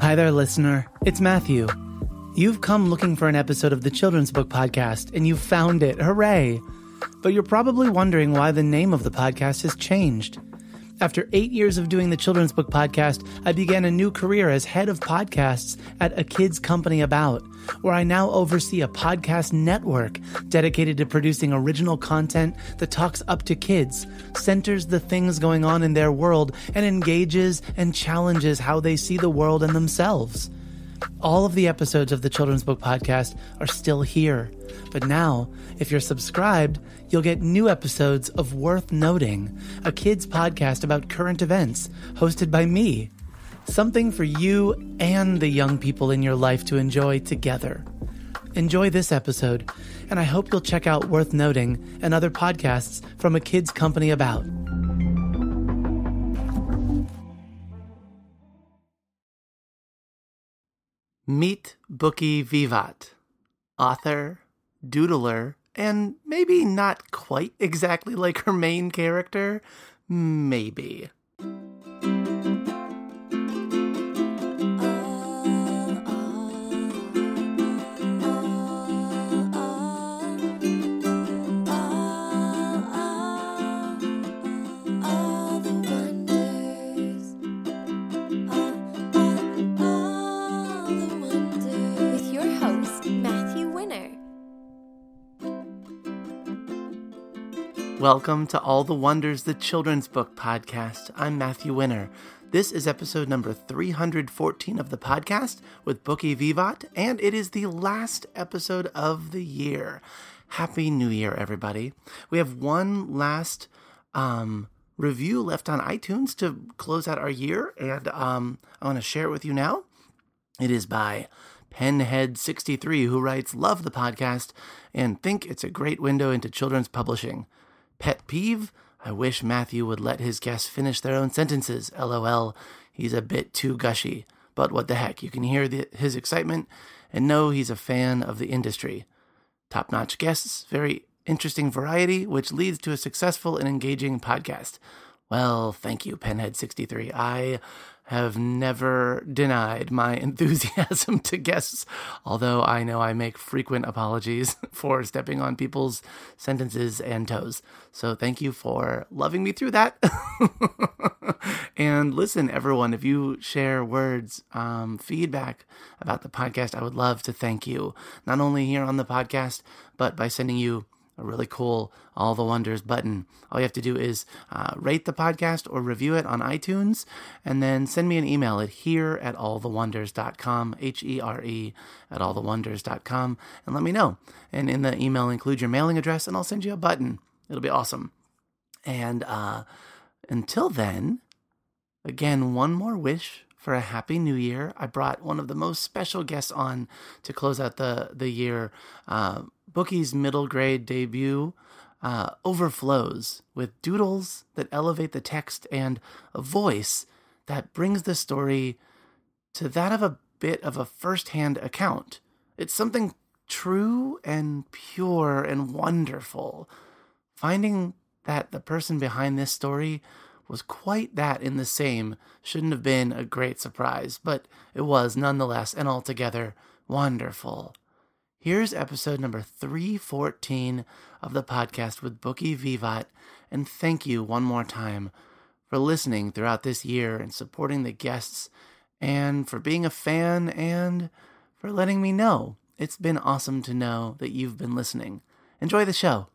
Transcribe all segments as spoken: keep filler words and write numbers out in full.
Hi there, listener. It's Matthew. You've come looking for an episode of the Children's Book Podcast, and you've found it. Hooray! But you're probably wondering why the name of the podcast has changed. After eight years of doing the Children's Book Podcast, I began a new career as head of podcasts at A Kids Company About, where I now oversee a podcast network dedicated to producing original content that talks up to kids, centers the things going on in their world, and engages and challenges how they see the world and themselves. All of the episodes of the Children's Book Podcast are still here. But now, if you're subscribed, you'll get new episodes of Worth Noting, a kids podcast about current events, hosted by me. Something for you and the young people in your life to enjoy together. Enjoy this episode, and I hope you'll check out Worth Noting and other podcasts from A Kids Company About. Meet Bookie Vivat, author, doodler, and maybe not quite exactly like her main character. Maybe. Welcome to All the Wonders, the Children's Book Podcast. I'm Matthew Winner. This is episode number three hundred fourteen of the podcast with Bookie Vivat, and it is the last episode of the year. Happy New Year, everybody. We have one last um, review left on iTunes to close out our year, and um, I want to share it with you now. It is by Penhead sixty-three, who writes, "Love the podcast and think it's a great window into children's publishing. Pet peeve? I wish Matthew would let his guests finish their own sentences. LOL. He's a bit too gushy. But what the heck, you can hear the, his excitement and know he's a fan of the industry. Top-notch guests, very interesting variety, which leads to a successful and engaging podcast." Well, thank you, Penhead sixty-three. I have never denied my enthusiasm to guests, although I know I make frequent apologies for stepping on people's sentences and toes. So thank you for loving me through that. And listen, everyone, if you share words, um, feedback about the podcast, I would love to thank you, not only here on the podcast, but by sending you a really cool All the Wonders button. All you have to do is uh, rate the podcast or review it on iTunes, and then send me an email at here at all the wonders dot com, H E R E at all the wonders dot com, and let me know. And in the email, include your mailing address, and I'll send you a button. It'll be awesome. And uh, until then, again, one more wish for a happy new year. I brought one of the most special guests on to close out the, the year. Uh, Bookie's middle grade debut uh, overflows with doodles that elevate the text and a voice that brings the story to that of a bit of a first-hand account. It's something true and pure and wonderful. Finding that the person behind this story was quite that in the same shouldn't have been a great surprise, but it was nonetheless and altogether wonderful. Here's episode number three fourteen of the podcast with Bookie Vivat, and thank you one more time for listening throughout this year and supporting the guests, and for being a fan, and for letting me know. It's been awesome to know that you've been listening. Enjoy the show.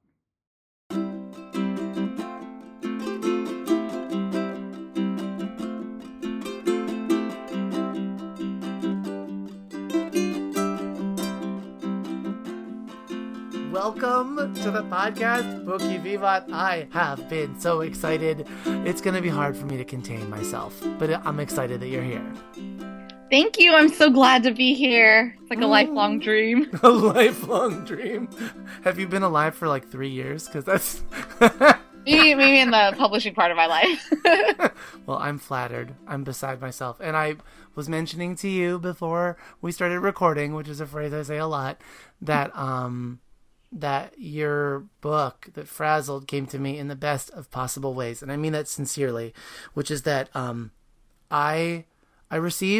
Welcome to the podcast, Bookie Vivat. I have been so excited. It's going to be hard for me to contain myself, but I'm excited that you're here. Thank you. I'm so glad to be here. It's like a mm. lifelong dream. A lifelong dream. Have you been alive for like three years? Because that's... maybe, maybe in the publishing part of my life. Well, I'm flattered. I'm beside myself. And I was mentioning to you before we started recording, which is a phrase I say a lot, that... um. that your book, that Frazzled, came to me in the best of possible ways. And I mean that sincerely, which is that um, I I receive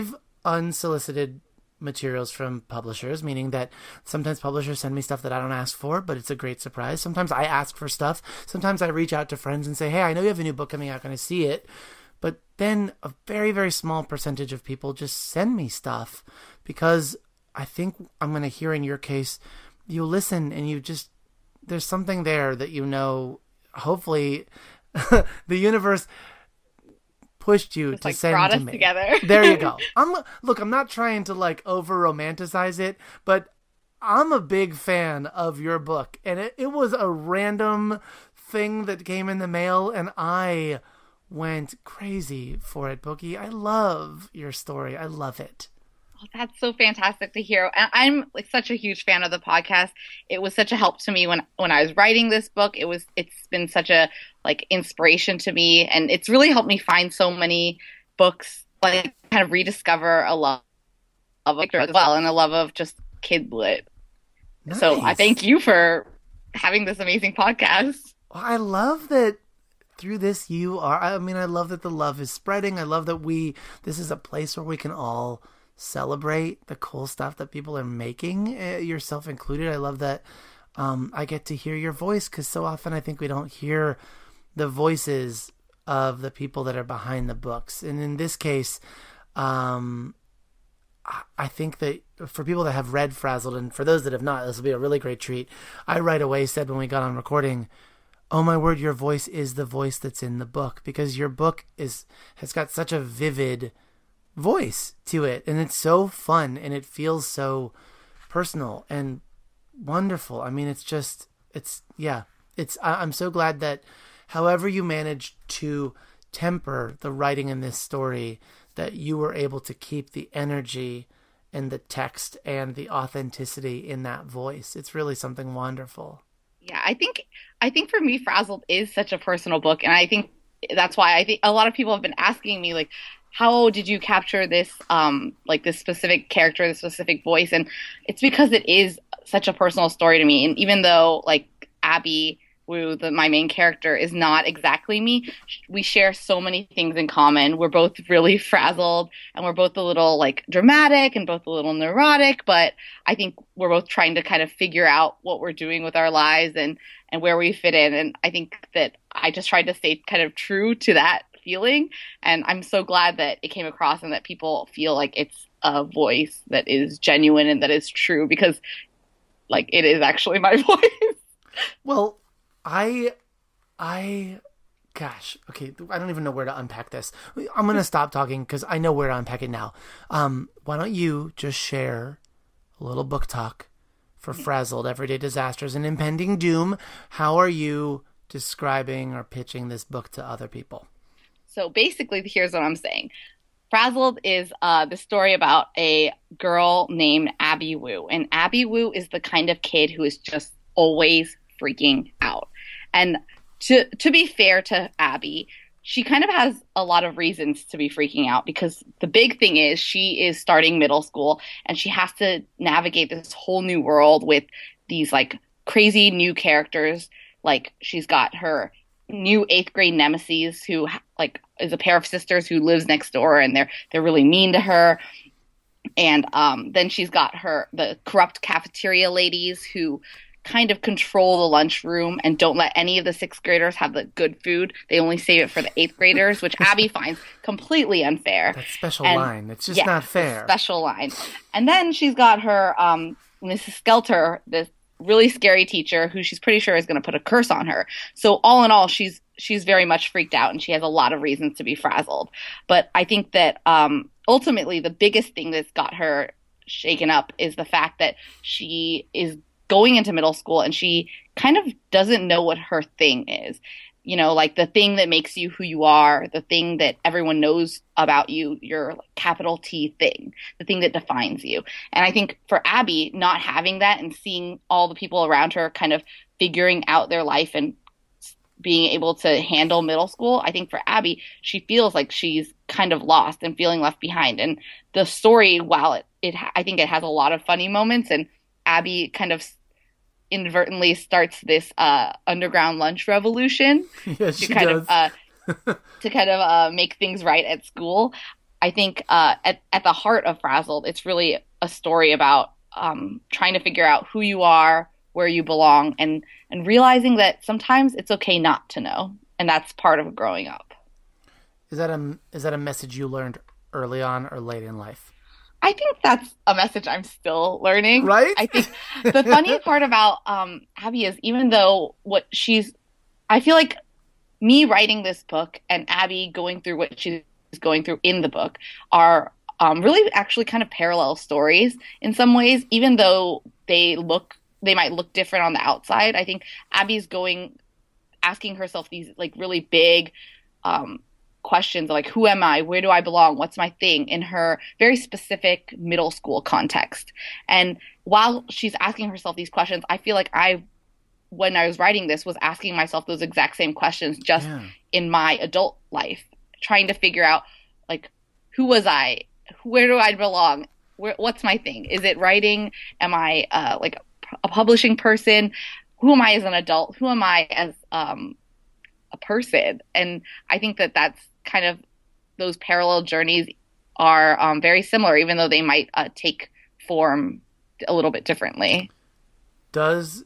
unsolicited materials from publishers, meaning that sometimes publishers send me stuff that I don't ask for, but it's a great surprise. Sometimes I ask for stuff. Sometimes I reach out to friends and say, hey, I know you have a new book coming out. Can I see it? But then a very, very small percentage of people just send me stuff because I think I'm going to hear in your case, you listen and you just, there's something there that you know, hopefully the universe pushed you Just, to like, send brought to us me. together. There you go. I'm look, I'm not trying to like over romanticize it, but I'm a big fan of your book, and it, it was a random thing that came in the mail, and I went crazy for it, Bookie. I love your story. I love it. Oh, that's so fantastic to hear. And I'm like such a huge fan of the podcast. It was such a help to me when when I was writing this book. It was it's been such a like inspiration to me, and it's really helped me find so many books, like kind of rediscover a love of literature as well, and a love of just kid lit. Nice. So I thank you for having this amazing podcast. Well, I love that through this you are, I mean, I love that the love is spreading. I love that we, this is a place where we can all celebrate the cool stuff that people are making, uh, yourself included. I love that um, I get to hear your voice, because so often I think we don't hear the voices of the people that are behind the books. And in this case, um, I think that for people that have read Frazzled, and for those that have not, this will be a really great treat. I right away said when we got on recording, oh my word, your voice is the voice that's in the book, because your book is has got such a vivid voice to it, and it's so fun, and it feels so personal and wonderful. I mean, it's just, it's, yeah, it's, I, I'm so glad that however you managed to temper the writing in this story, that you were able to keep the energy and the text and the authenticity in that voice. It's really something wonderful. Yeah, I think I think for me, Frazzled is such a personal book, and I think that's why I think a lot of people have been asking me, like, how did you capture this, um, like this specific character, this specific voice? And it's because it is such a personal story to me. And even though, like, Abby Wu, the, my main character, is not exactly me, we share so many things in common. We're both really frazzled, and we're both a little, like, dramatic and both a little neurotic, but I think we're both trying to kind of figure out what we're doing with our lives and, and where we fit in. And I think that I just tried to stay kind of true to that feeling, and I'm so glad that it came across and that people feel like it's a voice that is genuine and that is true, because, like, it is actually my voice. Well, I, I, gosh, okay, I don't even know where to unpack this. I'm going to stop talking because I know where to unpack it now. Um, why don't you just share a little book talk for Frazzled, Everyday Disasters and Impending Doom? How are you describing or pitching this book to other people? So basically, here's what I'm saying. Frazzled is uh, the story about a girl named Abby Wu. And Abby Wu is the kind of kid who is just always freaking out. And to to be fair to Abby, she kind of has a lot of reasons to be freaking out, because the big thing is she is starting middle school and she has to navigate this whole new world with these, like, crazy new characters. Like, she's got her new eighth grade nemesis who, like, is a pair of sisters who lives next door, and they're they're really mean to her. And um, then she's got her the corrupt cafeteria ladies who kind of control the lunchroom and don't let any of the sixth graders have the good food. They only save it for the eighth graders, which Abby finds completely unfair. That special and, line. It's just yeah, not fair. Special line. And then she's got her um, Missus Skelter, this really scary teacher who she's pretty sure is going to put a curse on her. So all in all, she's she's very much freaked out, and she has a lot of reasons to be frazzled. But I think that um, ultimately the biggest thing that's got her shaken up is the fact that she is going into middle school and she kind of doesn't know what her thing is. You know, like the thing that makes you who you are, the thing that everyone knows about you, your like, capital T thing, the thing that defines you. And I think for Abby, not having that and seeing all the people around her kind of figuring out their life and being able to handle middle school, I think for Abby, she feels like she's kind of lost and feeling left behind. And the story, while it, it I think it has a lot of funny moments, and Abby kind of inadvertently starts this uh, underground lunch revolution yes, to she kind does. of uh, to kind of uh, make things right at school. I think uh, at at the heart of Frazzled, it's really a story about um, trying to figure out who you are, where you belong, and and realizing that sometimes it's okay not to know, and that's part of growing up. Is that a is that a message you learned early on or late in life? I think that's a message I'm still learning. Right? I think the funny part about um, Abby is even though what she's, I feel like me writing this book and Abby going through what she's going through in the book are um, really actually kind of parallel stories in some ways, even though they look, they might look different on the outside. I think Abby's going, asking herself these like really big um, questions like, who am I? Where do I belong? What's my thing? In her very specific middle school context. And while she's asking herself these questions, I feel like I, when I was writing this, was asking myself those exact same questions just Yeah. in my adult life, trying to figure out like, who was I? Where do I belong? Where, what's my thing? Is it writing? Am I uh, like a publishing person? Who am I as an adult? Who am I as um, a person? And I think that that's kind of, those parallel journeys are um, very similar, even though they might uh, take form a little bit differently. Does,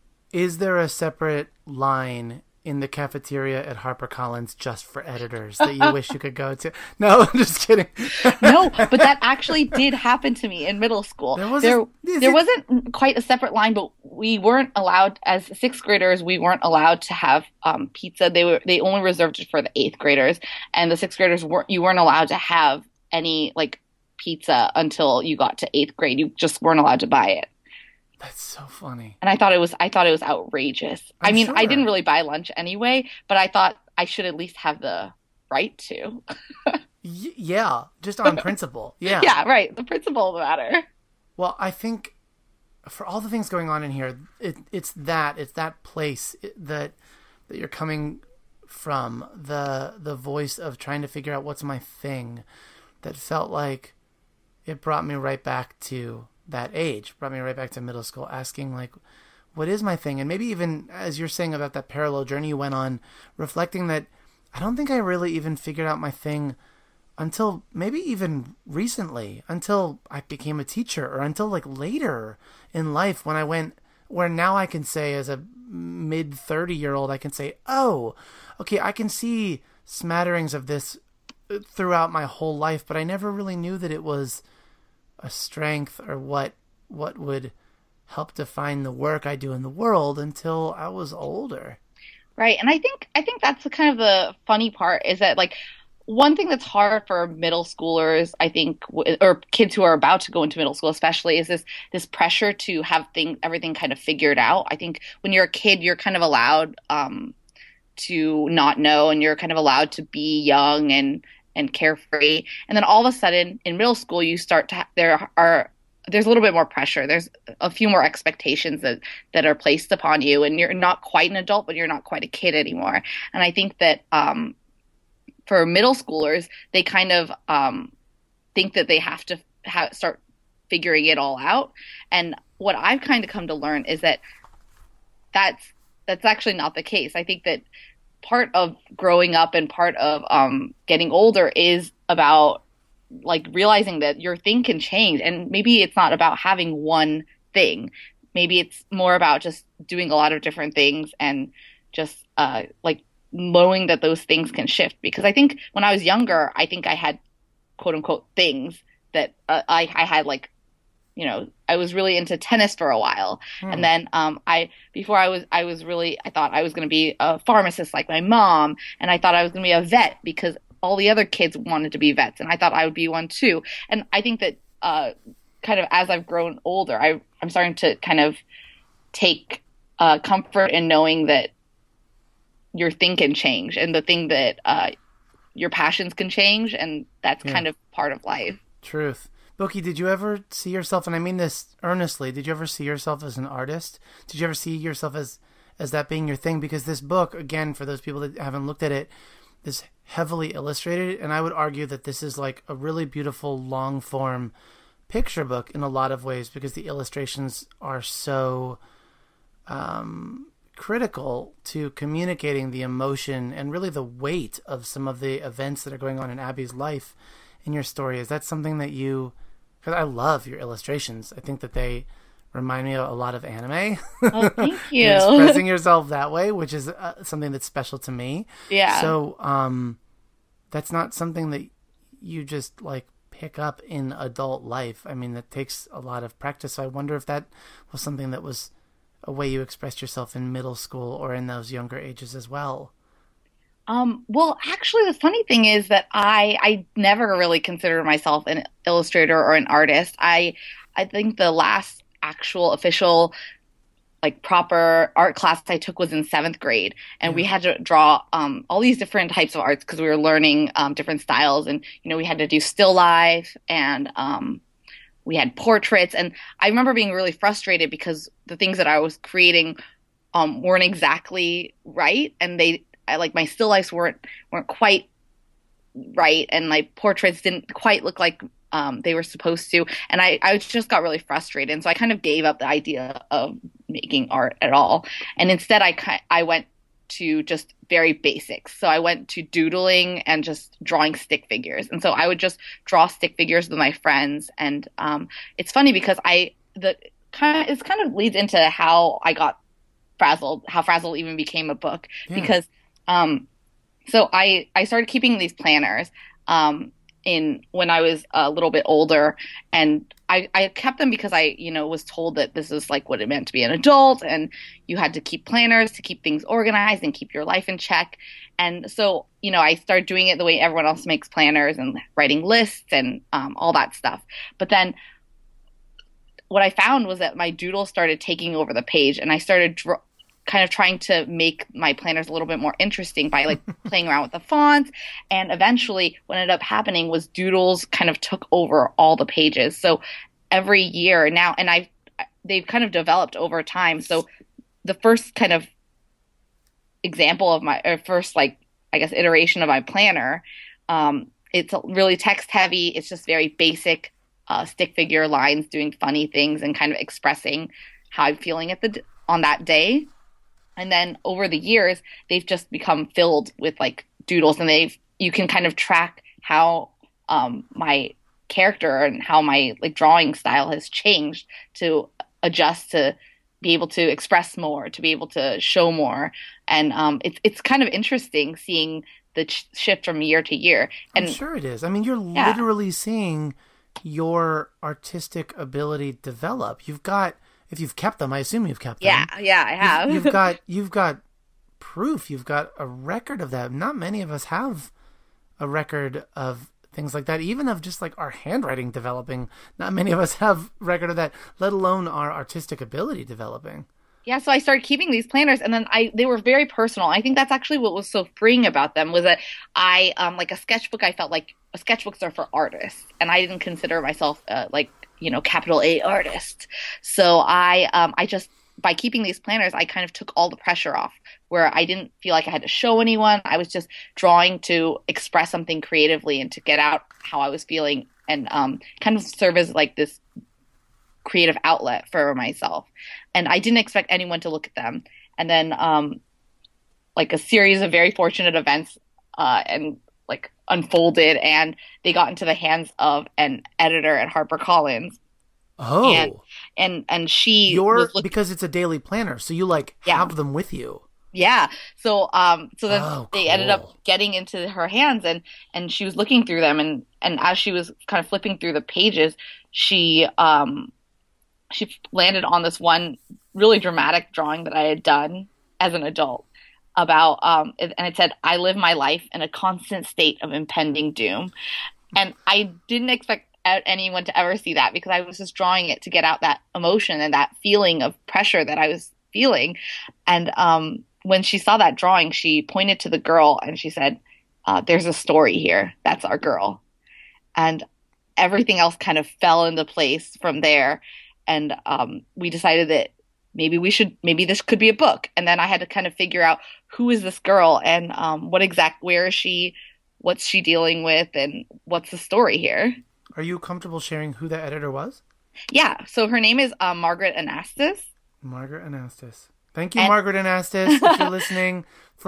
is there a separate line in the cafeteria at HarperCollins just for editors that you wish you could go to? No, I'm just kidding. No, but that actually did happen to me in middle school. There was there, a- is there it- wasn't quite a separate line, but we weren't allowed, as sixth graders, we weren't allowed to have um, pizza. They were they only reserved it for the eighth graders, and the sixth graders weren't. You weren't allowed to have any like pizza until you got to eighth grade. You just weren't allowed to buy it. That's so funny. And I thought it was I thought it was outrageous. i I'm mean, I sure. didn't really buy lunch anyway, but I thought I should at least have the right to. Y- yeah, just on principle. Yeah. Yeah, right. The principle of the matter. Well, I think for all the things going on in here, it, it's that it's that place that that you're coming from, the the voice of trying to figure out what's my thing, that felt like it brought me right back to that age, brought me right back to middle school, asking like, what is my thing? And maybe even as you're saying about that parallel journey you went on, reflecting that I don't think I really even figured out my thing until maybe even recently, until I became a teacher, or until like later in life when I went, where now I can say as a mid thirty year old, I can say, oh, okay, I can see smatterings of this throughout my whole life, but I never really knew that it was a strength or what what would help define the work I do in the world until I was older. Right. And I think I think that's the kind of the funny part is that like one thing that's hard for middle schoolers, I think, w- or kids who are about to go into middle school especially, is this this pressure to have thing everything kind of figured out. I think when you're a kid, you're kind of allowed um, to not know, and you're kind of allowed to be young and and carefree. And then all of a sudden in middle school, you start to ha- there are there's a little bit more pressure. There's a few more expectations that, that are placed upon you, and you're not quite an adult, but you're not quite a kid anymore. And I think that um, for middle schoolers, they kind of um, think that they have to ha- start figuring it all out. And what I've kind of come to learn is that that's that's actually not the case. I think that part of growing up and part of um, getting older is about like realizing that your thing can change, and maybe it's not about having one thing. Maybe it's more about just doing a lot of different things and just uh, like knowing that those things can shift. Because I think when I was younger, I think I had quote unquote things that uh, I, I had like, you know, I was really into tennis for a while. Hmm. And then um, I, before I was, I was really, I thought I was going to be a pharmacist like my mom. And I thought I was going to be a vet because all the other kids wanted to be vets. And I thought I would be one too. And I think that uh, kind of as I've grown older, I, I'm starting to kind of take uh, comfort in knowing that your thing can change, and the thing that uh, your passions can change. And that's Yeah. kind of part of life. Truth. Boki, did you ever see yourself, and I mean this earnestly, did you ever see yourself as an artist? Did you ever see yourself as, as that being your thing? Because this book, again, for those people that haven't looked at it, is heavily illustrated, and I would argue that this is like a really beautiful long-form picture book in a lot of ways, because the illustrations are so um, critical to communicating the emotion and really the weight of some of the events that are going on in Abby's life. in your story? Is that something that you, because I love your illustrations. I think that they remind me a lot of anime. Oh, thank you. Expressing yourself that way, which is uh, something that's special to me. Yeah. So um, that's not something that you just like pick up in adult life. I mean, that takes a lot of practice. So I wonder if that was something that was a way you expressed yourself in middle school or in those younger ages as well. Um, well, actually, the funny thing is that I I never really considered myself an illustrator or an artist. I I think the last actual official like proper art class I took was in seventh grade, and we had to draw um, all these different types of arts because we were learning um, different styles, and you know we had to do still life and um, we had portraits, and I remember being really frustrated because the things that I was creating um, weren't exactly right, and they I, like my still lifes weren't weren't quite right, and my portraits didn't quite look like um, they were supposed to, and I, I just got really frustrated, and so I kind of gave up the idea of making art at all, and instead I I went to just very basics. So I went to doodling and just drawing stick figures, and so I would just draw stick figures with my friends, and um, it's funny because I the kind of it kind of leads into how I got Frazzled, how Frazzled even became a book, yeah. because um, so I I started keeping these planners. Um, in when I was a little bit older, and I, I kept them because I, you know, was told that this is like what it meant to be an adult, and you had to keep planners to keep things organized and keep your life in check. And so, you know, I started doing it the way everyone else makes planners and writing lists and um, all that stuff. But then what I found was that my doodles started taking over the page, and I started dr- kind of trying to make my planners a little bit more interesting by like playing around with the fonts. And eventually what ended up happening was doodles kind of took over all the pages. So every year now, and I've, they've kind of developed over time. So the first kind of example of my, or first like, I guess, iteration of my planner, um, it's really text heavy. It's just very basic uh, stick figure lines doing funny things and kind of expressing how I'm feeling at the, on that day. And then over the years, they've just become filled with like doodles, and they've you can kind of track how um, my character and how my like drawing style has changed to adjust to be able to express more, to be able to show more, and um, it's it's kind of interesting seeing the ch- shift from year to year. And I'm sure it is. I mean, you're yeah. literally seeing your artistic ability develop. You've got. If you've kept them, I assume you've kept them. Yeah, yeah, I have. You've, you've got you've got proof. You've got a record of that. Not many of us have a record of things like that, even of just like our handwriting developing. Not many of us have record of that, let alone our artistic ability developing. Yeah, so I started keeping these planners, and then I they were very personal. I think that's actually what was so freeing about them was that I um like a sketchbook. I felt like sketchbooks are for artists, and I didn't consider myself uh, like. you know, capital A artist. So I, um, I just, by keeping these planners, I kind of took all the pressure off where I didn't feel like I had to show anyone. I was just drawing to express something creatively and to get out how I was feeling and um, kind of serve as like this creative outlet for myself. And I didn't expect anyone to look at them. And then um, like a series of very fortunate events uh, and like unfolded, and they got into the hands of an editor at HarperCollins. Oh, and and, and she You're, was look- because it's a daily planner, so you like yeah. have them with you. Yeah. So um, so then oh, they cool. ended up getting into her hands, and and she was looking through them, and and as she was kind of flipping through the pages, she um she landed on this one really dramatic drawing that I had done as an adult. About um and it said, I live my life in a constant state of impending doom. And I didn't expect anyone to ever see that because I was just drawing it to get out that emotion and that feeling of pressure that I was feeling. And um when she saw that drawing, she pointed to the girl and she said, uh, there's a story here. That's our girl. And everything else kind of fell into place from there. And um we decided that maybe we should, maybe this could be a book. And then I had to kind of figure out who is this girl and um, what exact, where is she, what's she dealing with, and what's the story here. Are you comfortable sharing who that editor was? Yeah. So her name is uh, Margaret Anastas. Margaret Anastas. Thank you, and- Margaret Anastas, if you're listening, for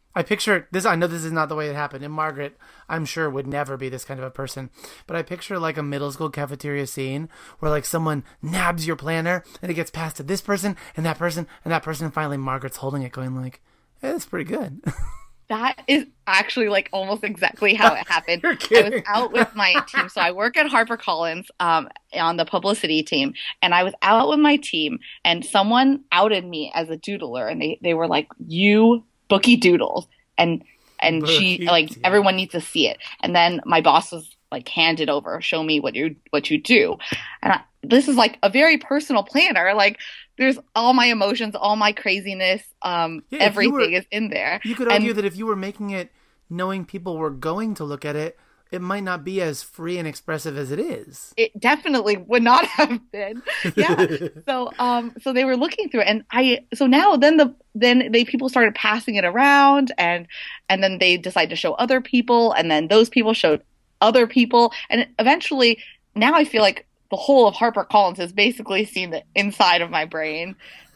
I picture this. I know this is not the way it happened. And Margaret, I'm sure, would never be this kind of a person. But I picture like a middle school cafeteria scene where like someone nabs your planner and it gets passed to this person and that person and that person. And finally, Margaret's holding it going like, hey, that's pretty good. That is actually like almost exactly how it happened. You're I kidding. was out with my team. So I work at HarperCollins um, on the publicity team. And I was out with my team and someone outed me as a doodler. And they, they were like, you bookie doodles. And and Bookie she like doodles. everyone needs to see it. And then my boss was like, hand it over, show me what you what you do. And I, this is like a very personal planner. Like there's all my emotions, all my craziness, um, Yeah, if you everything were- is in there. You could argue And- that if you were making it knowing people were going to look at it, it might not be as free and expressive as it is. It definitely would not have been. Yeah. so um so they were looking through it and I so now then the then they people started passing it around and and then they decided to show other people and then those people showed other people and eventually now I feel like the whole of HarperCollins has basically seen the inside of my brain.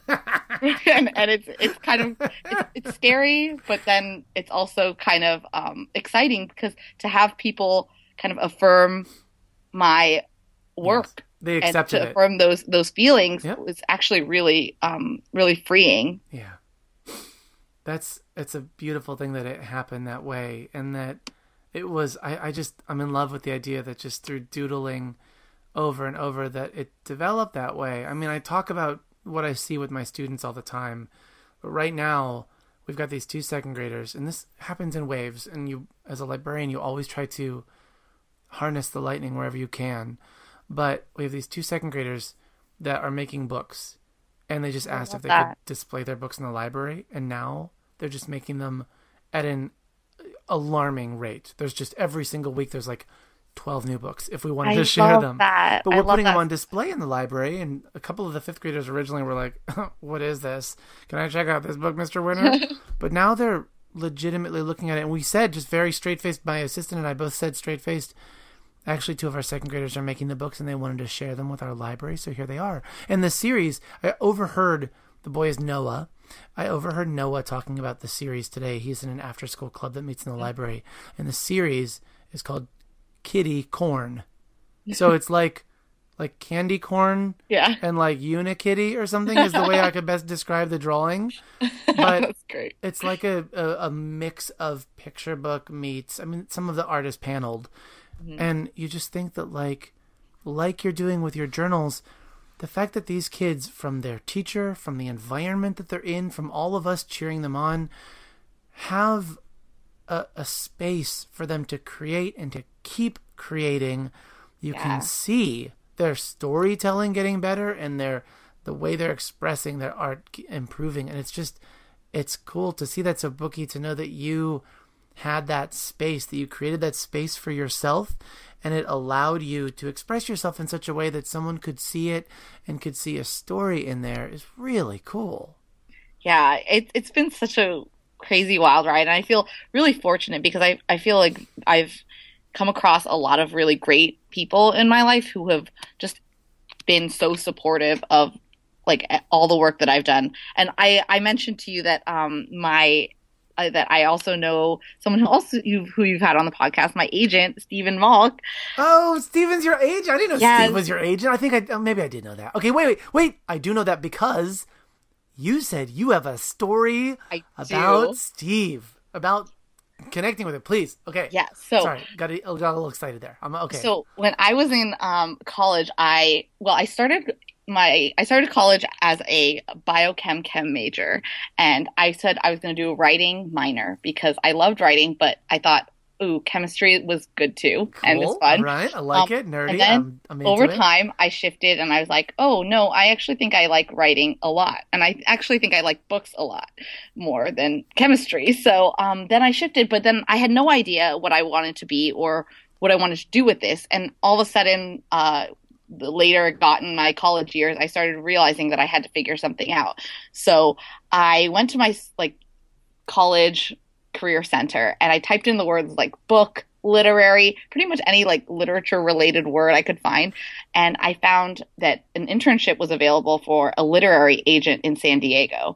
and, and it's it's kind of it's, it's scary, but then it's also kind of um, exciting because to have people kind of affirm my work They and accepted to it. affirm those those feelings Yep. was actually really um, really freeing. Yeah. That's it's a beautiful thing that it happened that way and that it was I, I just I'm in love with the idea that just through doodling over and over that it developed that way. I mean, I talk about what I see with my students all the time, but right now we've got these two second graders and this happens in waves and you as a librarian you always try to harness the lightning wherever you can. But we have these two second graders that are making books and they just asked love if they that. could display their books in the library and now they're just making them at an alarming rate. There's just every single week there's like twelve new books if we wanted I to share love them. that. But I we're love putting them that. on display in the library and a couple of the fifth graders originally were like, what is this? Can I check out this book, Mister Winter? But now they're legitimately looking at it and we said just very straight-faced, my assistant and I both said straight-faced, actually two of our second graders are making the books and they wanted to share them with our library, so here they are. And the series, I overheard, the boy is Noah, I overheard Noah talking about the series today. He's in an after-school club that meets in the library. And the series is called Kitty Corn. So it's like like candy corn Yeah. and like Unikitty or something is the way I could best describe the drawing. But That's great. it's like a, a, a mix of picture book meets, I mean, some of the art is paneled. Mm-hmm. And you just think that like, like you're doing with your journals, the fact that these kids, from their teacher, from the environment that they're in, from all of us cheering them on, have a, a space for them to create and to keep creating. You Yeah. can see their storytelling getting better and their the way they're expressing their art improving. And it's just, it's cool to see that. So Bookie, to know that you had that space, that you created that space for yourself, and it allowed you to express yourself in such a way that someone could see it and could see a story in there is really cool. Yeah, it, it's been such a crazy wild ride and I feel really fortunate because I, I feel like I've come across a lot of really great people in my life who have just been so supportive of like all the work that I've done. And I, I mentioned to you that um my uh, that I also know someone who also you who you've had on the podcast, my agent Stephen Malk. Oh, Steven's your agent. I didn't know Yes. Steve was your agent. I think I oh, maybe I did know that. Okay, wait, wait, wait. I do know that because you said you have a story I about do. Steve, about connecting with it. Please, okay. Yeah, so Sorry, got a, got a little excited there. I'm okay. So when I was in um, college, I well, I started my I started college as a biochem chem major, and I said I was going to do a writing minor because I loved writing, but I thought, ooh, chemistry was good too, and it's Cool. fun. All right, I like Um, it. Nerdy. and then I'm, I'm into Over it. time, I shifted, and I was like, oh no, I actually think I like writing a lot, and I actually think I like books a lot more than chemistry. So um, then I shifted, but then I had no idea what I wanted to be or what I wanted to do with this, and all of a sudden, uh, the later it got in my college years, I started realizing that I had to figure something out. So I went to my like college career center and I typed in the words like book, literary, pretty much any like literature related word I could find. And I found that an internship was available for a literary agent in San Diego.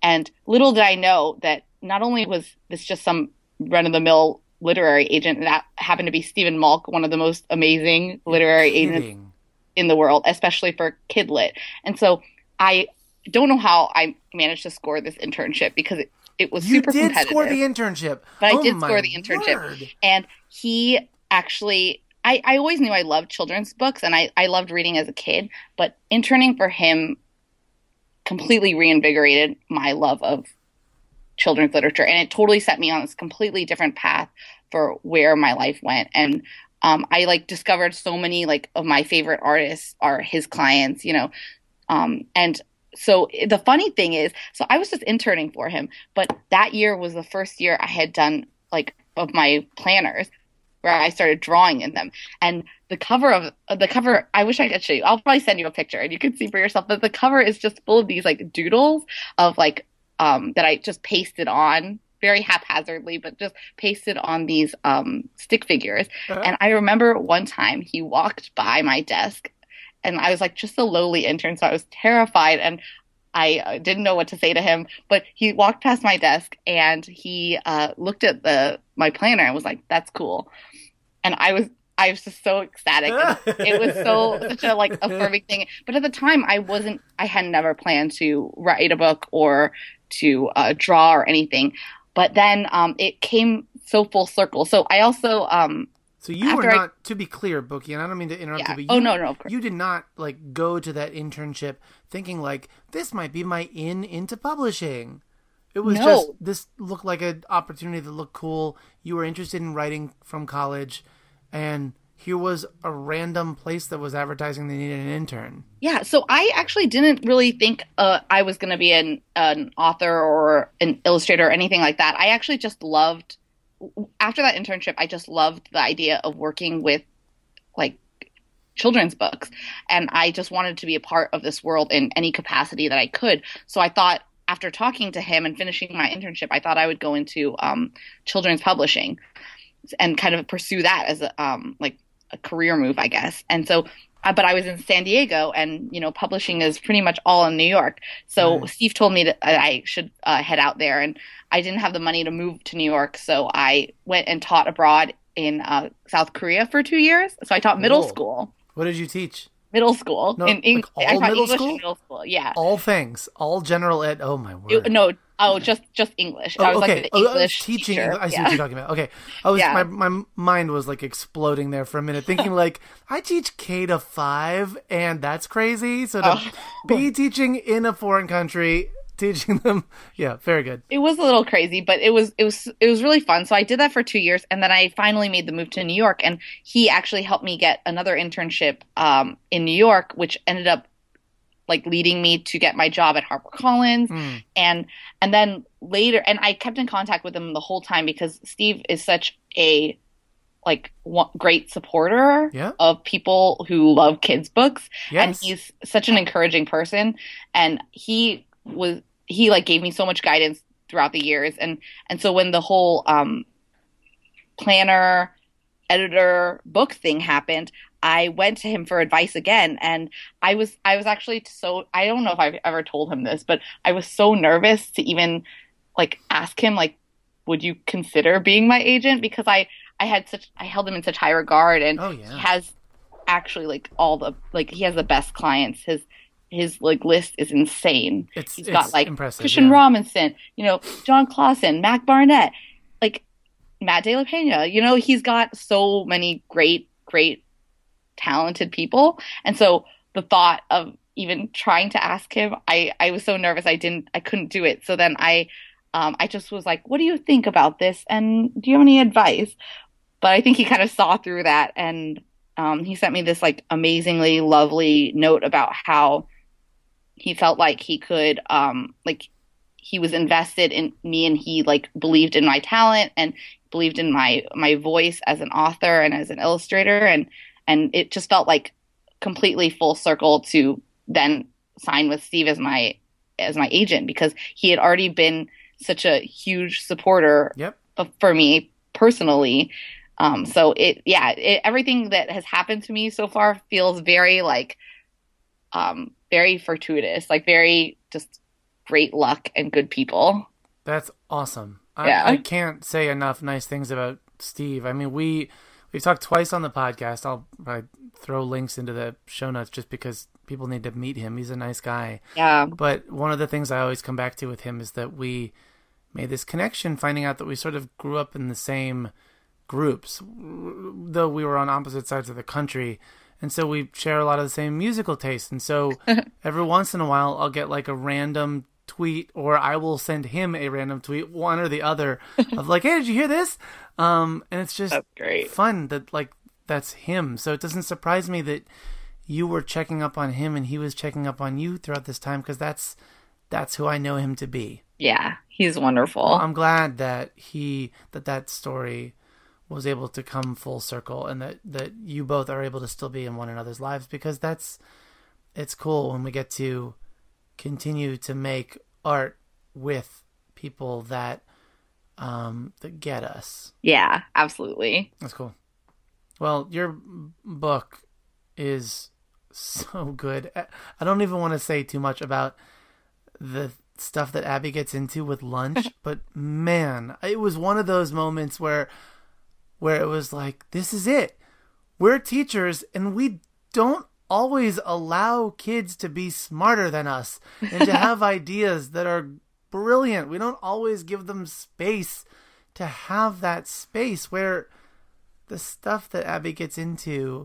And little did I know that not only was this just some run-of-the-mill literary agent, that happened to be Stephen Malk, one of the most amazing literary agents in the world, especially for kid lit. And so I don't know how I managed to score this internship because it, it was you super did competitive. Score the internship. But oh I did score the internship. Word. And he actually, I, I always knew I loved children's books and I, I loved reading as a kid, but interning for him completely reinvigorated my love of children's literature. And it totally set me on this completely different path for where my life went. And um, I like discovered so many like of my favorite artists are his clients, you know. Um, and so the funny thing is, so I was just interning for him, but that year was the first year I had done like of my planners where I started drawing in them. And the cover of the cover, I wish I could show you. I'll probably send you a picture and you can see for yourself. But the cover is just full of these like doodles of like um, that I just pasted on very haphazardly, but just pasted on these um, stick figures. Uh-huh. And I remember one time he walked by my desk and I was like just a lowly intern. So I was terrified and I uh, didn't know what to say to him, but he walked past my desk and he uh, looked at the my planner and was like, "That's cool." And I was I was just so ecstatic. It was so such a like affirming thing. But at the time, I wasn't. I had never planned to write a book or to uh, draw or anything. But then um, it came so full circle. So I also. Um, So you were not, I, to be clear, Bookie, and I don't mean to interrupt yeah. you, but you, oh, no, no, of course. you did not like go to that internship thinking like, this might be my in into publishing. It was no. just, this looked like an opportunity that looked cool. You were interested in writing from college, and here was a random place that was advertising they needed an intern. Yeah, so I actually didn't really think uh, I was going to be an, an author or an illustrator or anything like that. I actually just loved after that internship, I just loved the idea of working with like children's books. And I just wanted to be a part of this world in any capacity that I could. So I thought after talking to him and finishing my internship, I thought I would go into um, children's publishing and kind of pursue that as a, um, like a career move, I guess. And so, uh, but I was in San Diego and, you know, publishing is pretty much all in New York. So right. Steve told me that I should uh, head out there, and I didn't have the money to move to New York, so I went and taught abroad in uh, South Korea for two years. So I taught middle Whoa. school. What did you teach? Middle school. No, in Eng- like all I taught middle English school? in middle school. Yeah. All things. All general ed. Oh my word. It, no. Oh, just just English. Oh, I was okay. like the oh, English I was teaching. teacher. I see yeah. what you're talking about. Okay. I was yeah. my my mind was like exploding there for a minute, thinking like I teach K to five, and that's crazy. So to oh. be teaching in a foreign country. Teaching them, yeah, very good. It was a little crazy, but it was it was it was really fun. So I did that for two years, and then I finally made the move to New York. And he actually helped me get another internship um, in New York, which ended up like leading me to get my job at HarperCollins. Mm. And and then later, and I kept in contact with him the whole time because Steve is such a like great supporter yeah. of people who love kids books, yes. and he's such an encouraging person. And he was. He like gave me so much guidance throughout the years. And, and so when the whole, um, planner, editor, book thing happened, I went to him for advice again. And I was, I was actually so, I don't know if I've ever told him this, but I was so nervous to even like ask him, like, would you consider being my agent? Because I, I had such, I held him in such high regard, and oh, yeah. he has actually like all the, like he has the best clients. His, His like list is insane. It's, He's it's got like impressive, Christian yeah. Robinson, you know, John Clausen, Mac Barnett, like Matt De La Pena. You know, he's got so many great, great, talented people. And so the thought of even trying to ask him, I, I was so nervous. I didn't, I couldn't do it. So then I, um, I just was like, what do you think about this? And do you have any advice? But I think he kind of saw through that. And um, he sent me this like amazingly lovely note about how he felt like he could, um, like he was invested in me, and he like believed in my talent and believed in my, my voice as an author and as an illustrator. And, and it just felt like completely full circle to then sign with Steve as my, as my agent, because he had already been such a huge supporter yep. of, for me personally. Um, so it, yeah, it, everything that has happened to me so far feels very like, um, very fortuitous, like very just great luck and good people. That's awesome. Yeah. I, I can't say enough nice things about Steve. I mean, we we've talked twice on the podcast. I'll probably throw links into the show notes just because people need to meet him. He's a nice guy. Yeah. But one of the things I always come back to with him is that we made this connection, finding out that we sort of grew up in the same groups, though we were on opposite sides of the country. And so we share a lot of the same musical tastes. And so every once in a while, I'll get like a random tweet, or I will send him a random tweet, one or the other, of like, hey, did you hear this? Um, and it's just That's great. fun that like that's him. So it doesn't surprise me that you were checking up on him and he was checking up on you throughout this time, because that's that's who I know him to be. Yeah, he's wonderful. Well, I'm glad that he that that story was able to come full circle, and that, that you both are able to still be in one another's lives, because that's, it's cool when we get to continue to make art with people that, um, that get us. Yeah, absolutely. That's cool. Well, your book is so good. I don't even want to say too much about the stuff that Abby gets into with lunch, but man, it was one of those moments where where it was like, this is it. We're teachers, and we don't always allow kids to be smarter than us and to have ideas that are brilliant. We don't always give them space to have that space, where the stuff that Abby gets into,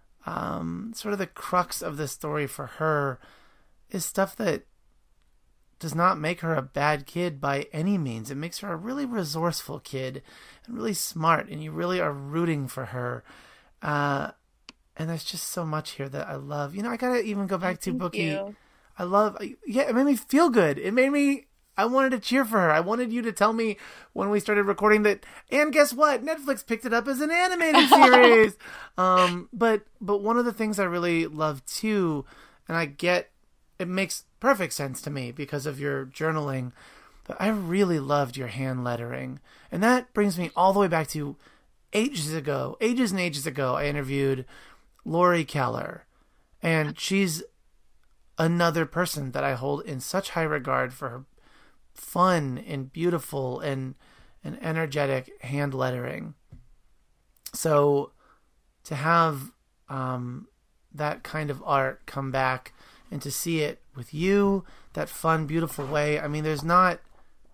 um, sort of the crux of the story for her, is stuff that does not make her a bad kid by any means. It makes her a really resourceful kid and really smart, and you really are rooting for her. Uh, and there's just so much here that I love. You know, I gotta even go back to Thank Bookie. you. I love, yeah, it made me feel good. It made me, I wanted to cheer for her. I wanted you to tell me when we started recording that, and guess what? Netflix picked it up as an animated series. um, but, but one of the things I really love too, and I get, it makes perfect sense to me because of your journaling, but I really loved your hand lettering. And that brings me all the way back to ages ago, ages and ages ago, I interviewed Lori Keller, and she's another person that I hold in such high regard for her fun and beautiful and, and energetic hand lettering. So to have um, that kind of art come back, and to see it with you, that fun, beautiful way. I mean, there's not,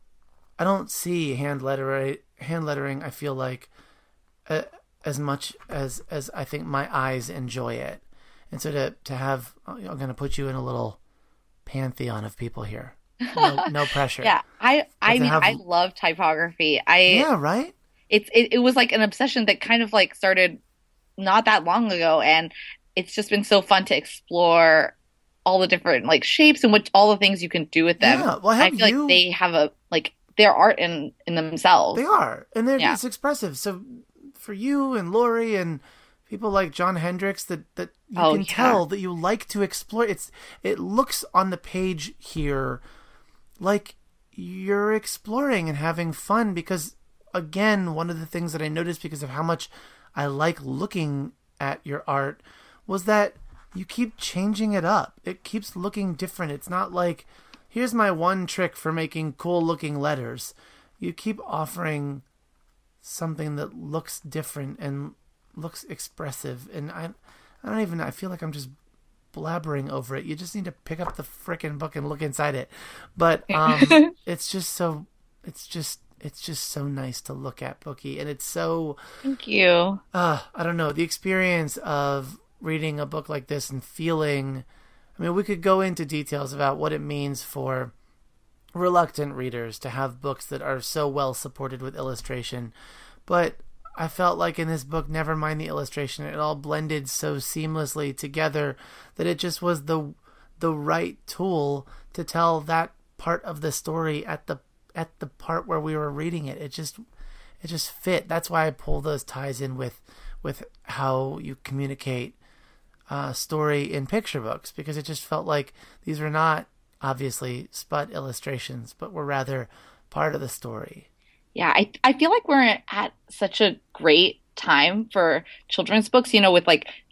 I don't see hand lettering, hand lettering, I feel like, uh, as much as, as I think my eyes enjoy it. And so to, to have, I'm going to put you in a little pantheon of people here. No, no pressure. Yeah, I, I mean, have, I love typography. I Yeah, right? It's, it, it was like an obsession that kind of like started not that long ago. And it's just been so fun to explore all the different like shapes and what all the things you can do with them. Yeah, well, I feel you... like they have a like their art in in themselves. They are, and they're yeah. it's expressive. So for you and Lori and people like John Hendricks, that that you oh, can yeah. tell that you like to explore. It's it looks on the page here like you're exploring and having fun, because again, one of the things that I noticed because of how much I like looking at your art was that you keep changing it up. It keeps looking different. It's not like, here's my one trick for making cool looking letters. You keep offering something that looks different and looks expressive. And I I don't even, I feel like I'm just blabbering over it. You just need to pick up the frickin' book and look inside it. But um, it's just so, it's just, it's just so nice to look at, Bookie. And it's so... Thank you. Uh, I don't know, the experience of reading a book like this and feeling, I mean, we could go into details about what it means for reluctant readers to have books that are so well supported with illustration, but I felt like in this book, never mind the illustration, it all blended so seamlessly together that it just was the the right tool to tell that part of the story at the at the part where we were reading it. It just it just fit. That's why I pull those ties in with with how you communicate Uh, story in picture books, because it just felt like these were not obviously spud illustrations, but were rather part of the story. Yeah, I I feel like we're at such a great time for children's books, you know, with like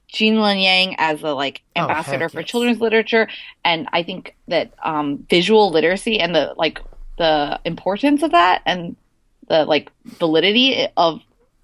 Jean Lin Yang as the like Oh, ambassador heck for yes. children's literature, and I think that um, visual literacy and the like the importance of that and the like validity of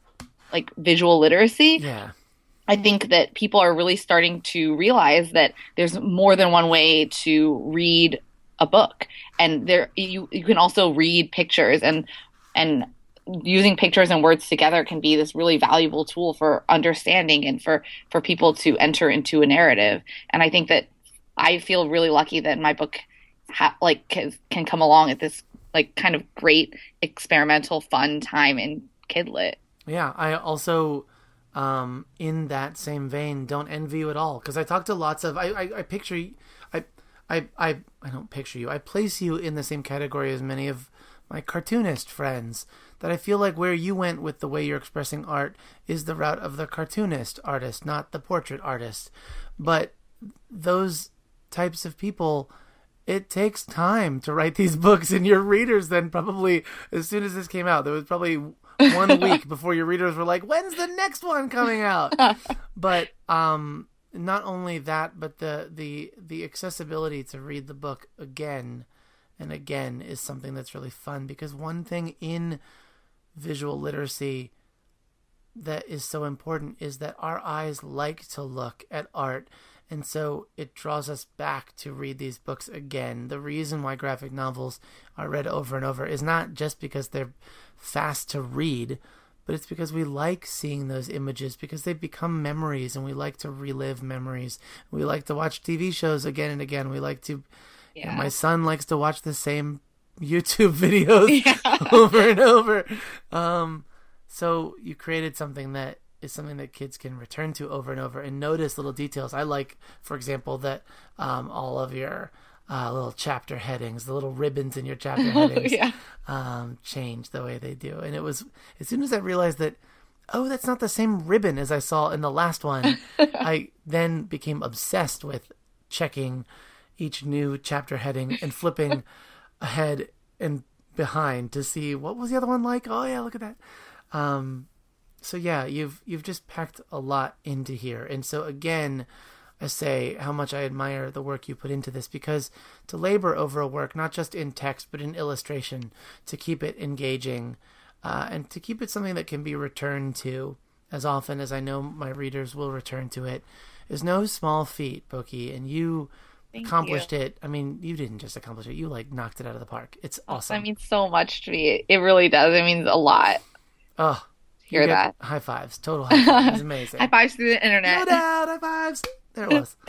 like visual literacy. Yeah. I think that people are really starting to realize that there's more than one way to read a book, and there you you can also read pictures, and and using pictures and words together can be this really valuable tool for understanding and for for people to enter into a narrative. And I think that I feel really lucky that my book ha like can, can come along at this like kind of great experimental fun time in kidlit. Yeah, I also, um, in that same vein, don't envy you at all because I talk to lots of I, I, I picture y- I, I I I don't picture you. I place you in the same category as many of my cartoonist friends. That I feel like where you went with the way you're expressing art is the route of the cartoonist artist, not the portrait artist. But those types of people, it takes time to write these books, and your readers then probably, as soon as this came out, there was probably one week before your readers were like, when's the next one coming out? But um, not only that, but the, the, the accessibility to read the book again and again is something that's really fun, because one thing in visual literacy that is so important is that our eyes like to look at art, and so it draws us back to read these books again. The reason why graphic novels are read over and over is not just because they're fast to read, but it's because we like seeing those images, because they become memories, and we like to relive memories. We like to watch T V shows again and again. We like to Yeah. you know, my son likes to watch the same YouTube videos Yeah. over and over. Um, so you created something that is something that kids can return to over and over and notice little details. I like, for example, that um, all of your uh, little chapter headings, the little ribbons in your chapter headings, Yeah. um, change the way they do. And it was, as soon as I realized that, oh, that's not the same ribbon as I saw in the last one, I then became obsessed with checking each new chapter heading and flipping ahead and behind to see what was the other one like. Oh yeah, look at that. Um, so yeah, you've you've just packed a lot into here, and so again, I say how much I admire the work you put into this, because to labor over a work not just in text but in illustration, to keep it engaging, uh, and to keep it something that can be returned to as often as I know my readers will return to it, is no small feat, Pokey, and you. Thank accomplished you. it. I mean, you didn't just accomplish it. You like knocked it out of the park. It's awesome. That means so much to me. It really does. It means a lot Oh, to hear you get that. high fives. Total high fives. It's amazing. High fives through the No internet. doubt. High fives. There it was.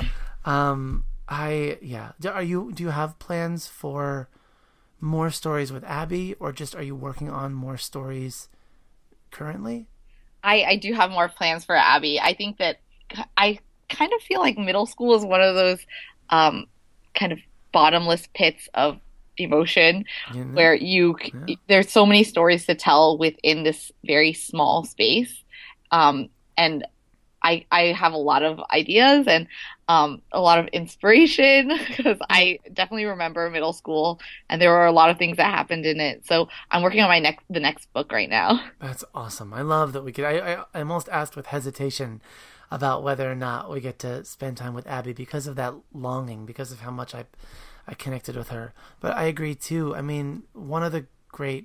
Um, I yeah. Do- Are you? Do you have plans for more stories with Abby, or just are you working on more stories currently? I, I do have more plans for Abby. I think that I kind of feel like middle school is one of those um, kind of bottomless pits of emotion You know? where you Yeah. there's so many stories to tell within this very small space. Um, and I I have a lot of ideas and um, a lot of inspiration because I definitely remember middle school and there were a lot of things that happened in it. So I'm working on my next the next book right now. That's awesome. I love that we could. I, I I almost asked with hesitation about whether or not we get to spend time with Abby because of that longing, because of how much I I connected with her. But I agree too. I mean, one of the great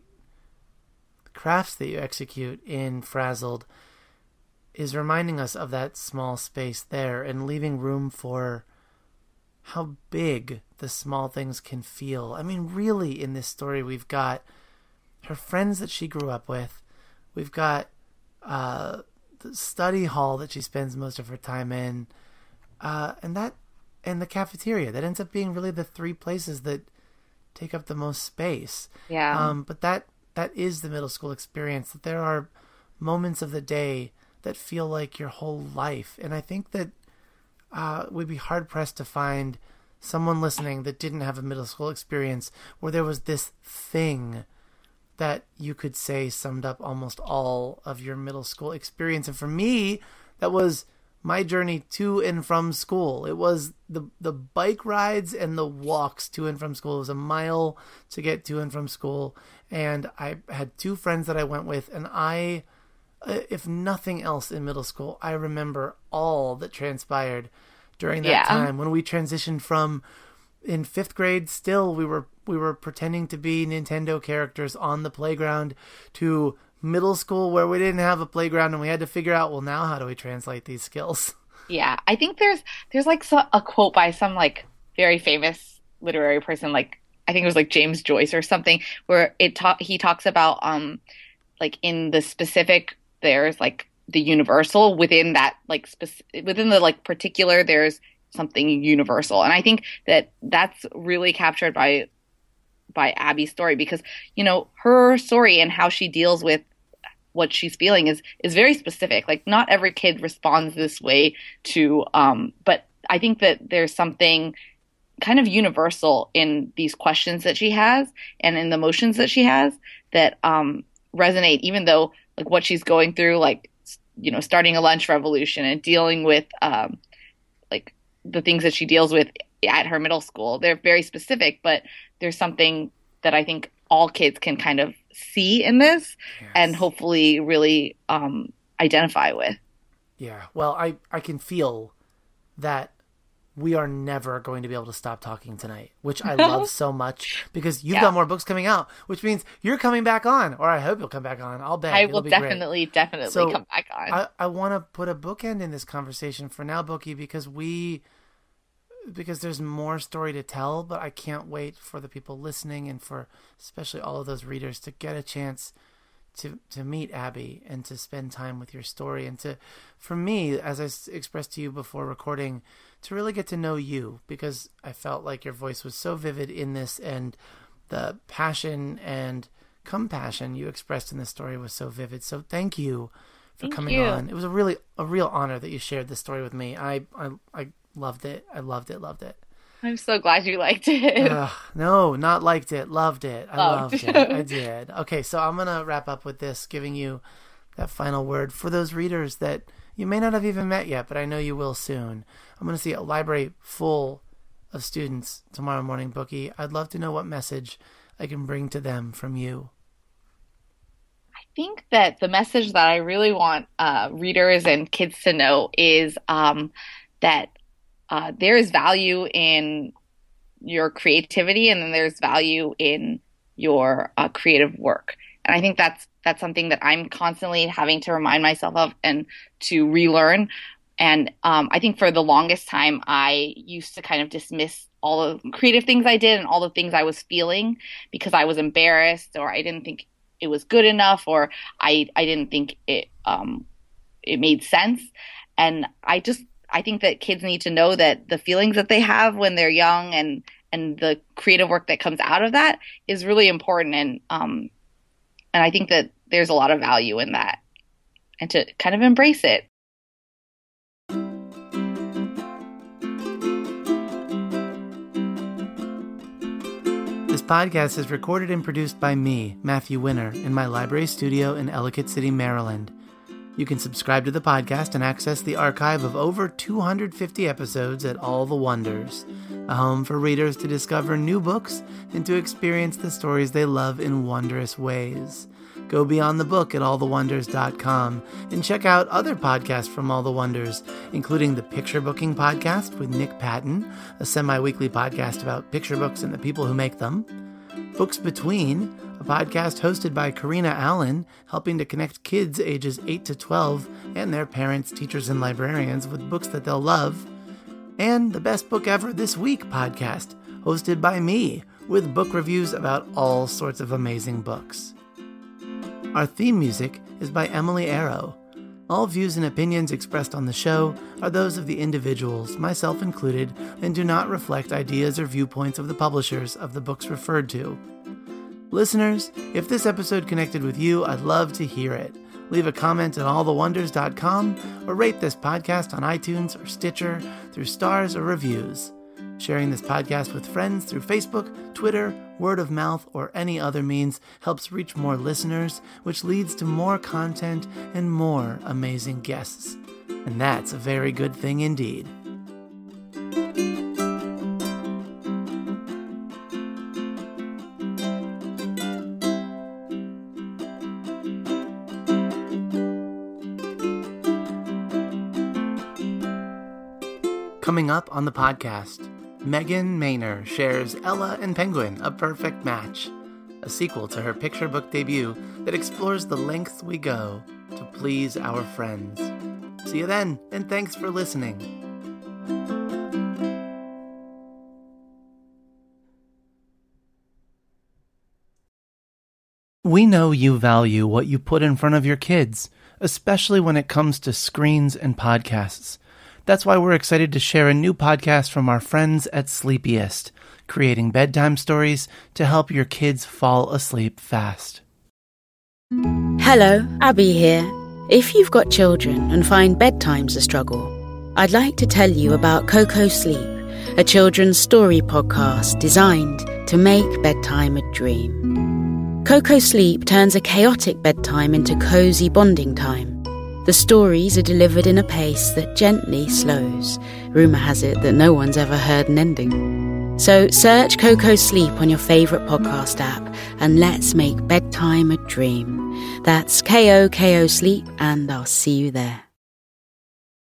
crafts that you execute in Frazzled is reminding us of that small space there and leaving room for how big the small things can feel. I mean, really, in this story, we've got her friends that she grew up with. We've got uh, the study hall that she spends most of her time in, uh, and that, and the cafeteria. That ends up being really the three places that take up the most space. Yeah. Um, but that that is the middle school experience. That there are moments of the day that feel like your whole life, and I think that uh, we'd be hard pressed to find someone listening that didn't have a middle school experience where there was this thing that you could say summed up almost all of your middle school experience. And for me, that was my journey to and from school. It was the the bike rides and the walks to and from school. It was a mile to get to and from school. And I had two friends that I went with, and I if nothing else in middle school, I remember all that transpired during that Yeah. time when we transitioned from in fifth grade. Still, we were we were pretending to be Nintendo characters on the playground to middle school where we didn't have a playground and we had to figure out, well, now how do we translate these skills? Yeah, I think there's there's like so, a quote by some like very famous literary person, like I think it was like James Joyce or something, where it talk he talks about um like in the specific there's like the universal within that like spec- within the like particular there's something universal, and I think that that's really captured by by Abby's story, because you know her story and how she deals with what she's feeling is is very specific. Like not every kid responds this way to um but I think that there's something kind of universal in these questions that she has and in the emotions that she has that um resonate, even though like what she's going through, like you know starting a lunch revolution and dealing with um like the things that she deals with at her middle school. They're very specific, but there's something that I think all kids can kind of see in this yes. and hopefully really um, identify with. Yeah. Well, I, I can feel that we are never going to be able to stop talking tonight, which I love so much because you've yeah. got more books coming out, which means you're coming back on, or I hope you'll come back on. I'll bet. I It'll will be definitely, great. definitely so come back on. I, I want to put a bookend in this conversation for now, Bookie, because we... because there's more story to tell, but I can't wait for the people listening and for especially all of those readers to get a chance to to meet Abby and to spend time with your story, and to, for me, as I expressed to you before recording, to really get to know you, because I felt like your voice was so vivid in this, and the passion and compassion you expressed in this story was so vivid. So thank you for thank coming you. on. It was a really a real honor that you shared this story with me. I I, I Loved it. I loved it. Loved it. I'm so glad you liked it. Uh, no, not liked it. Loved it. I loved, loved it. I did. Okay, so I'm going to wrap up with this, giving you that final word for those readers that you may not have even met yet, but I know you will soon. I'm going to see a library full of students tomorrow morning, Bookie. I'd love to know what message I can bring to them from you. I think that the message that I really want uh, readers and kids to know is um, that Uh, there is value in your creativity, and then there's value in your uh, creative work. And I think that's that's something that I'm constantly having to remind myself of and to relearn. And um, I think for the longest time, I used to kind of dismiss all the creative things I did and all the things I was feeling because I was embarrassed, or I didn't think it was good enough, or I I didn't think it um it made sense. And I just I think that kids need to know that the feelings that they have when they're young and, and the creative work that comes out of that is really important. And, um, and I think that there's a lot of value in that, and to kind of embrace it. This podcast is recorded and produced by me, Matthew Winner, in my library studio in Ellicott City, Maryland. You can subscribe to the podcast and access the archive of over two hundred fifty episodes at All the Wonders, a home for readers to discover new books and to experience the stories they love in wondrous ways. Go beyond the book at all the wonders dot com and check out other podcasts from All the Wonders, including the Picture Booking Podcast with Nick Patton, a semi-weekly podcast about picture books and the people who make them, Books Between, a podcast hosted by Karina Allen, helping to connect kids ages eight to twelve and their parents, teachers, and librarians with books that they'll love, and the Best Book Ever This Week podcast, hosted by me, with book reviews about all sorts of amazing books. Our theme music is by Emily Arrow. All views and opinions expressed on the show are those of the individuals, myself included, and do not reflect ideas or viewpoints of the publishers of the books referred to. Listeners, if this episode connected with you, I'd love to hear it. Leave a comment at all the wonders dot com or rate this podcast on iTunes or Stitcher through stars or reviews. Sharing this podcast with friends through Facebook, Twitter, word of mouth, or any other means helps reach more listeners, which leads to more content and more amazing guests. And that's a very good thing indeed. Coming up on the podcast, Megan Maynor shares Ella and Penguin, A Perfect Match, a sequel to her picture book debut that explores the lengths we go to please our friends. See you then, and thanks for listening. We know you value what you put in front of your kids, especially when it comes to screens and podcasts. That's why we're excited to share a new podcast from our friends at Sleepiest, creating bedtime stories to help your kids fall asleep fast. Hello, Abby here. If you've got children and find bedtime's a struggle, I'd like to tell you about Coco Sleep, a children's story podcast designed to make bedtime a dream. Coco Sleep turns a chaotic bedtime into cozy bonding time. The stories are delivered in a pace that gently slows. Rumour has it that no one's ever heard an ending. So search Coco Sleep on your favourite podcast app and let's make bedtime a dream. That's K O K O Sleep, and I'll see you there.